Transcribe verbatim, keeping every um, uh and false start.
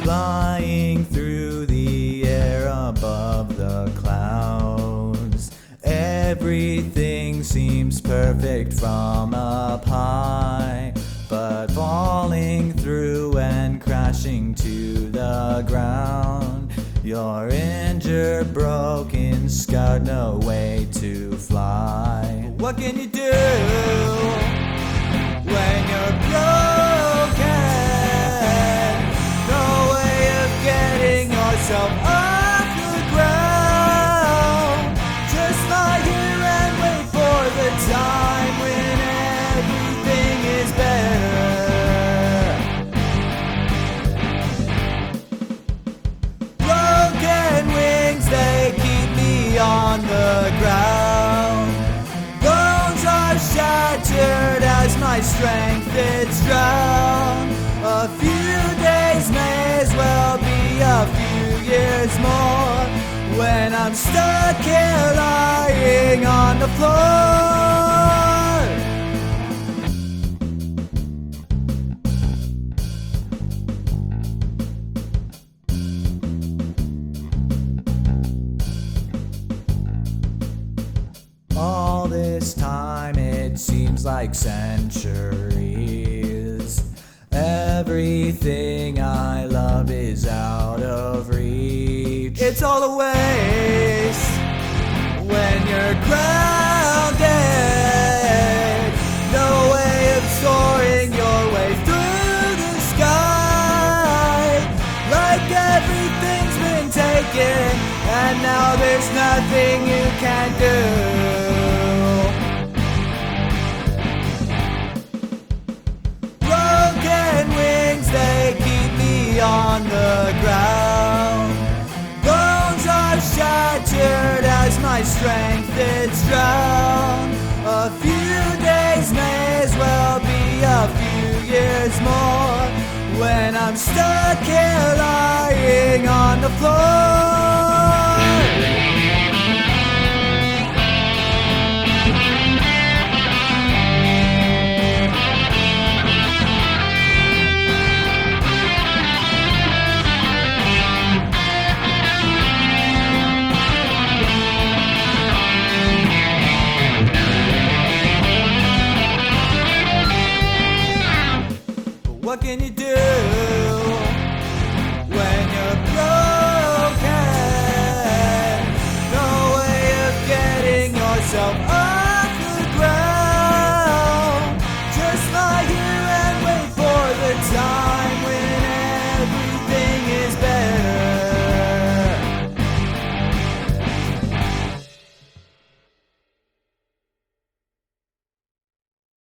Flying through the air above the clouds, everything seems perfect from up high, but falling through and crashing to the ground. You're injured, broken, scarred, no way to fly. What can you do when you're broken? No way of getting yourself off the ground. Just lie here and wait for the time when everything is better. Broken wings, they keep me on the ground. Bones are shattered as my strength is drowned. A few days may as well be a few years more when I'm stuck here lying on the floor. All this time it seems like centuries. Everything I love is out of reach. It's all a waste when you're grounded. No way of soaring your way through the sky. Like everything's been taken and now there's nothing you can do. They keep me on the ground. Bones are shattered as my strength is drowned. A few days may as well be a few years more when I'm stuck here lying on the floor. What can you do